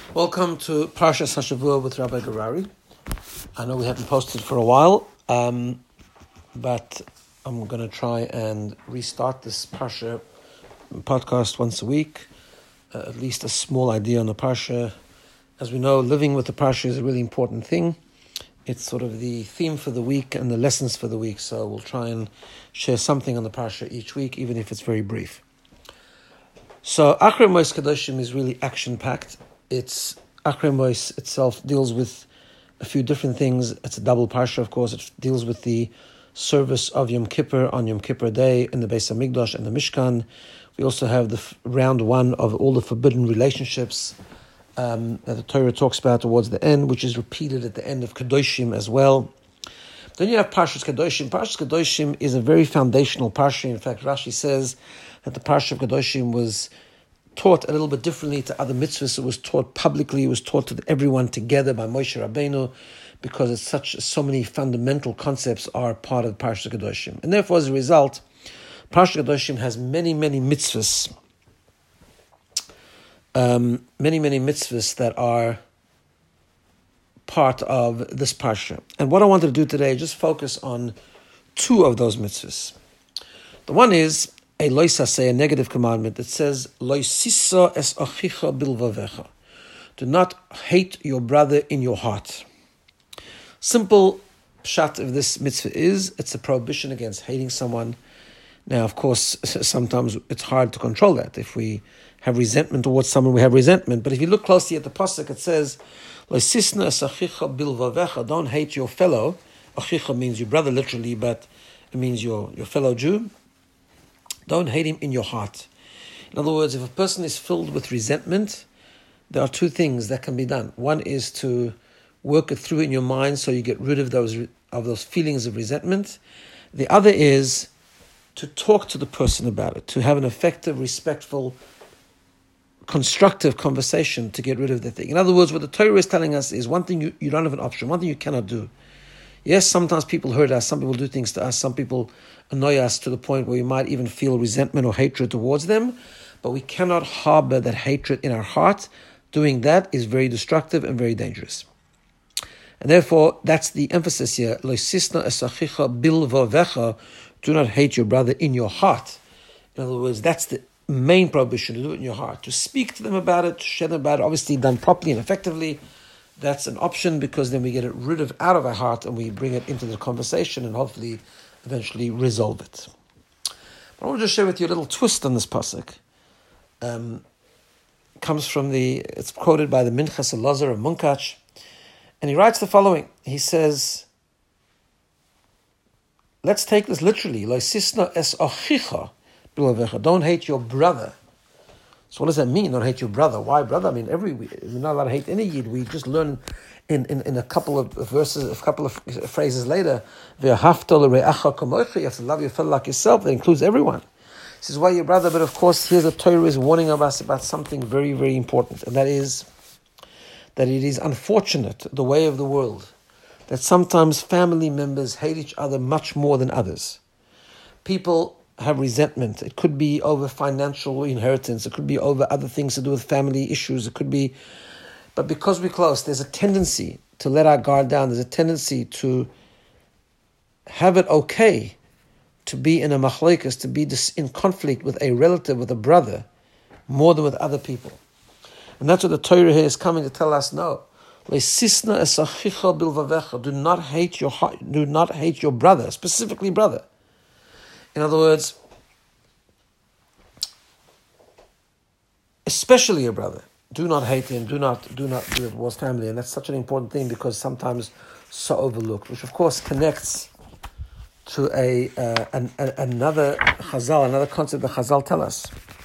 Welcome to Parshas Hashavua with Rabbi Garari. I know we haven't posted for a while, but I'm going to try and restart this Parsha podcast once a week, at least a small idea on the Parsha. As we know, living with the Parsha is a really important thing. It's sort of the theme for the week and the lessons for the week, so we'll try and share something on the Parsha each week, even if it's very brief. So Achrei Mos Kedoshim is really action-packed. Achrei Mos itself deals with a few different things. It's a double parsha, of course. It deals with the service of Yom Kippur on Yom Kippur Day in the Beis HaMikdash and the Mishkan. We also have the round one of all the forbidden relationships that the Torah talks about towards the end, which is repeated at the end of Kedoshim as well. Then you have Parshas Kedoshim. Parshas Kedoshim is a very foundational parsha. In fact, Rashi says that the parsha of Kedoshim was taught a little bit differently to other mitzvahs. It was taught publicly. It was taught to everyone together by Moshe Rabbeinu, because it's so many fundamental concepts are part of Parshas Kedoshim. And therefore, as a result, Parshas Kedoshim has many mitzvahs. Many mitzvahs that are part of this parsha. And what I wanted to do today is just focus on two of those mitzvahs. The one is a loisase, a negative commandment that says, loisisa es achicha bilvavecha. Do not hate your brother in your heart. Simple pshat of this mitzvah is, it's a prohibition against hating someone. Now, of course, sometimes it's hard to control that. If we have resentment towards someone, we have resentment. But if you look closely at the pasuk, it says, loisisna es achicha bilvavecha. Don't hate your fellow. Achicha means your brother, literally, but it means your fellow Jew. Don't hate him in your heart. In other words, if a person is filled with resentment, there are two things that can be done. One is to work it through in your mind so you get rid of those feelings of resentment. The other is to talk to the person about it, to have an effective, respectful, constructive conversation to get rid of the thing. In other words, what the Torah is telling us is one thing you don't have an option, one thing you cannot do. Yes, sometimes people hurt us, some people do things to us, some people annoy us to the point where we might even feel resentment or hatred towards them, but we cannot harbor that hatred in our heart. Doing that is very destructive and very dangerous. And therefore, that's the emphasis here. Loisisna es achicha bilvavecha. Do not hate your brother in your heart. In other words, that's the main prohibition, to do it in your heart. To speak to them about it, to share them about it, obviously done properly and effectively. That's an option, because then we get it out of our heart and we bring it into the conversation and hopefully eventually resolve it. But I want to just share with you a little twist on this pasuk. It's quoted by the Minchas Elazar of Munkach, and he writes the following. He says, let's take this literally. Loisisna es achicha bilavecha. Don't hate your brother. So what does that mean? Don't hate your brother. Why brother? I mean, we're not allowed to hate any Yid. We just learn in a couple of verses, a couple of phrases later, ve'ahavta l're'acha kamocha. You have to love your fellow like yourself. That includes everyone. He says, why your brother? But of course, here the Torah is warning of us about something very, very important, and that is that it is unfortunate, the way of the world, that sometimes family members hate each other much more than others. People have resentment. It could be over financial inheritance. It could be over other things to do with family issues. It could be, but because we're close, there's a tendency to let our guard down. There's a tendency to have it okay to be in a machlokes, to be in conflict with a relative, with a brother, more than with other people. And that's what the Torah here is coming to tell us. No, leisisna es achicha bilvavecha. Do not hate your heart. Do not hate your brother, specifically brother. In other words, especially your brother. Do not hate him. Do not do it towards family. And that's such an important thing, because sometimes so overlooked, which of course connects to another Chazal, another concept that Chazal tell us.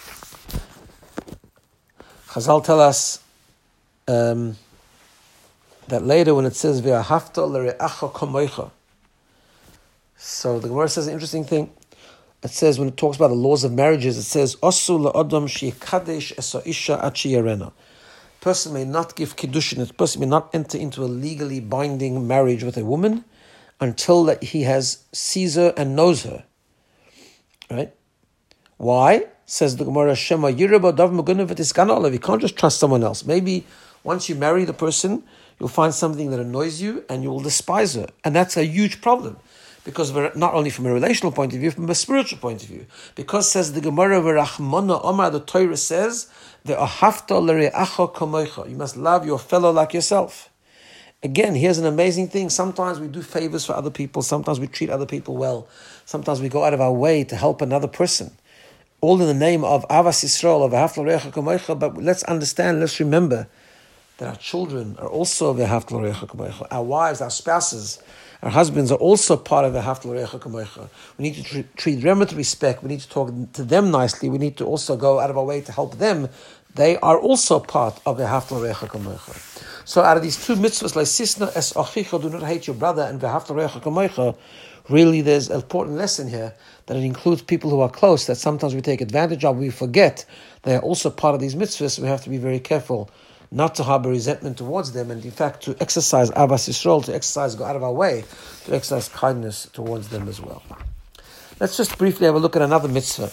Chazal tell us that later when it says ve'ahavta l're'acha kamocha. So the Gemara says an interesting thing. It says, when it talks about the laws of marriages, it says, Osu la'adam she'kadesh es ha'isha ad she'yarena. Person may not give kiddushin, a person may not enter into a legally binding marriage with a woman until that he sees her and knows her. Right? Why? Says the Gemara, Shema Yiraba Dav Mugunav V'Tiskana Olav. You can't just trust someone else. Maybe Once you marry the person, you'll find something that annoys you and you will despise her. And that's a huge problem. Because not only from a relational point of view, from a spiritual point of view. Because says the Gemara, V'rachmana Omar, the Torah says, Ve'ahavta l're'acha kamocha. You must love your fellow like yourself. Again, here's an amazing thing. Sometimes we do favors for other people. Sometimes we treat other people well. Sometimes we go out of our way to help another person. All in the name of Avas Yisrael, of Ve'ahavta l're'acha kamocha. But let's understand, let's remember that our children are also Ve'ahavta l're'acha kamocha. Our wives, our spouses, our husbands are also part of Ve'ahavta l're'acha kamocha. We need to treat them with respect. We need to talk to them nicely. We need to also go out of our way to help them. They are also part of Ve'ahavta l're'acha kamocha. So out of these two mitzvahs, Leisisna es achicha, do not hate your brother, and Ve'ahavta l're'acha kamocha, really there's an important lesson here that it includes people who are close, that sometimes we take advantage of, we forget they are also part of these mitzvahs. We have to be very careful not to harbor resentment towards them, and in fact to exercise Avas Yisrael, go out of our way, to exercise kindness towards them as well. Let's just briefly have a look at another mitzvah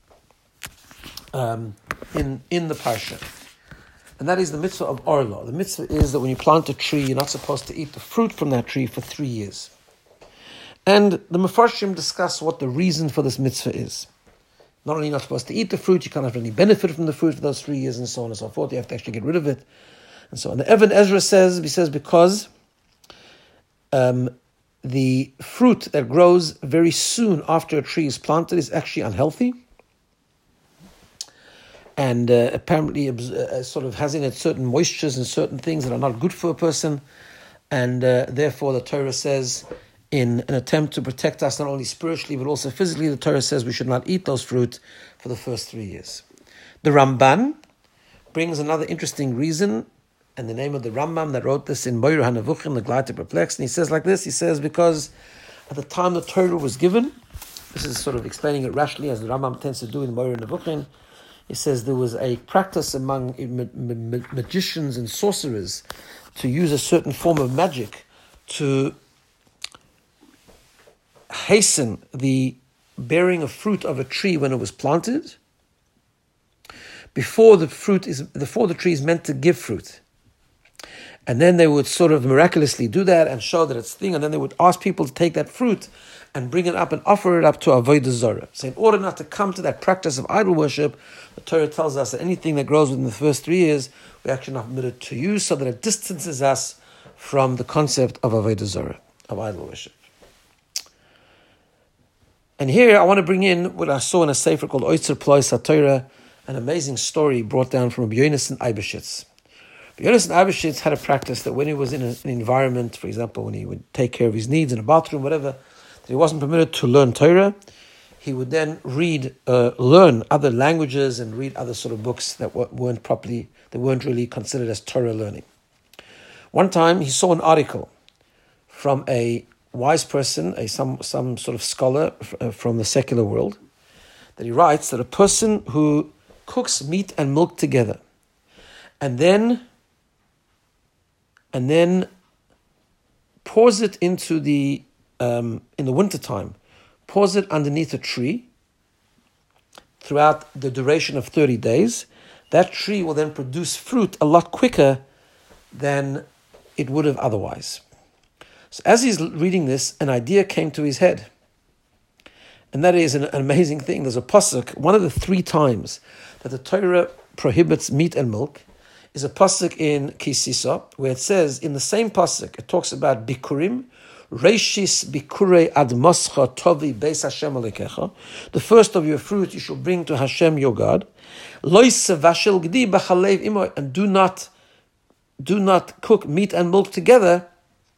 in the parsha. And that is the mitzvah of Orla. The mitzvah is that when you plant a tree, you're not supposed to eat the fruit from that tree for 3 years. And the Mefarshim discuss what the reason for this mitzvah is. Not only not supposed to eat the fruit, you can't have any benefit from the fruit for those 3 years, and so on and so forth. You have to actually get rid of it, and so on. The Evan Ezra says because the fruit that grows very soon after a tree is planted is actually unhealthy, and apparently sort of has in it certain moistures and certain things that are not good for a person, and therefore the Torah says, in an attempt to protect us not only spiritually but also physically, the Torah says we should not eat those fruit for the first 3 years. The Ramban brings another interesting reason, and the name of the Rambam that wrote this in Moira HaNevuchim, the Glad to Perplex, and he says like this, he says because at the time the Torah was given, this is sort of explaining it rationally as the Rambam tends to do in Moira HaNevuchim, he says there was a practice among magicians and sorcerers to use a certain form of magic to hasten the bearing of fruit of a tree when it was planted before the tree is meant to give fruit. And then they would sort of miraculously do that and show that it's thing, and then they would ask people to take that fruit and bring it up and offer it up to Avodah Zarah. So in order not to come to that practice of idol worship, the Torah tells us that anything that grows within the first 3 years, we're actually not permitted to use, so that it distances us from the concept of Avodah Zarah, of idol worship. And here I want to bring in what I saw in a sefer called Oitzer Plois HaTorah, an amazing story brought down from Rabbi Yonasan Eibeshitz. Rabbi Yonasan Eibeshitz had a practice that when he was in an environment, for example, when he would take care of his needs in a bathroom, whatever, that he wasn't permitted to learn Torah, he would then learn other languages and read other sort of books that weren't really considered as Torah learning. One time he saw an article from a wise person, some sort of scholar from the secular world, that he writes that a person who cooks meat and milk together, and then pours it into the in the wintertime, pours it underneath a tree throughout the duration of 30 days, that tree will then produce fruit a lot quicker than it would have otherwise. So as he's reading this, an idea came to his head. And that is an amazing thing. There's a pasuk, one of the 3 times that the Torah prohibits meat and milk, is a pasuk in Kisisa, where it says, in the same pasuk, it talks about bikurim, reishis bikurei ad moscha tovi beis Hashem alekecha, the first of your fruit you shall bring to Hashem your God, lois vashel gdi b'chalev imo, and do not cook meat and milk together.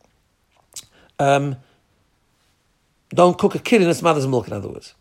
Don't cook a kid in its mother's milk, in other words.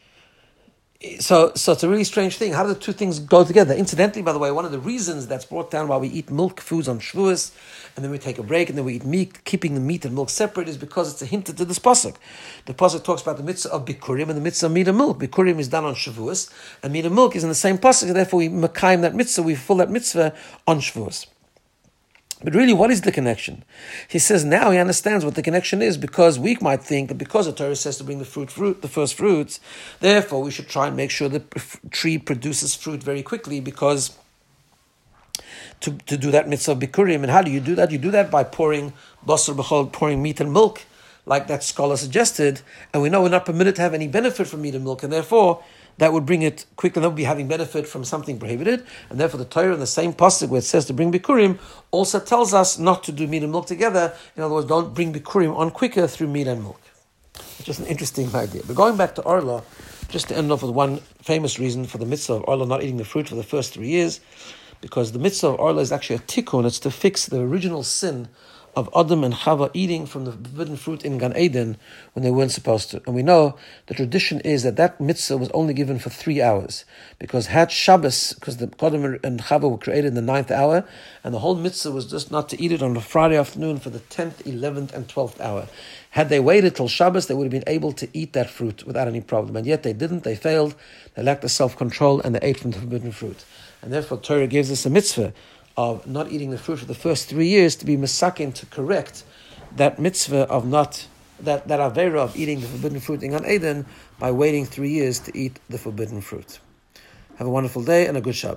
So it's a really strange thing. How do the two things go together? Incidentally, by the way, one of the reasons that's brought down why we eat milk foods on Shavuos, and then we take a break, and then we eat meat, keeping the meat and milk separate, is because it's a hint to this pasuk. The pasuk talks about the mitzvah of bikurim and the mitzvah of meat and milk. Bikurim is done on Shavuos, and meat and milk is in the same pasuk, and therefore we mekayim that mitzvah, we fulfill that mitzvah on Shavuos. But really, what is the connection? He says now he understands what the connection is, because we might think that because the Torah says to bring the first fruits, therefore we should try and make sure the tree produces fruit very quickly, because to do that mitzvah of bikurim. And how do you do that? You do that by pouring basar b'chol, pouring meat and milk, like that scholar suggested. And we know we're not permitted to have any benefit from meat and milk, and therefore that would bring it quickly. That would be having benefit from something prohibited, and therefore the Torah in the same pasuk where it says to bring bikurim also tells us not to do meat and milk together. In other words, don't bring bikurim on quicker through meat and milk. It's just an interesting idea. But going back to Orla, just to end off with one famous reason for the mitzvah of Orla not eating the fruit for the first 3 years, because the mitzvah of Orla is actually a tikkun. It's to fix the original sin of Adam and Chava eating from the forbidden fruit in Gan Eden when they weren't supposed to. And we know the tradition is that mitzvah was only given for 3 hours, because had Shabbos, because the Adam and Chava were created in the 9th hour, and the whole mitzvah was just not to eat it on a Friday afternoon for the 10th, 11th, and 12th hour. Had they waited till Shabbos, they would have been able to eat that fruit without any problem. And yet they didn't, they failed, they lacked the self-control, and they ate from the forbidden fruit. And therefore Torah gives us a mitzvah of not eating the fruit for the first 3 years to be mesakin, to correct that mitzvah of not, that avera of eating the forbidden fruit in Gan Eden by waiting 3 years to eat the forbidden fruit. Have a wonderful day and a good Shabbos.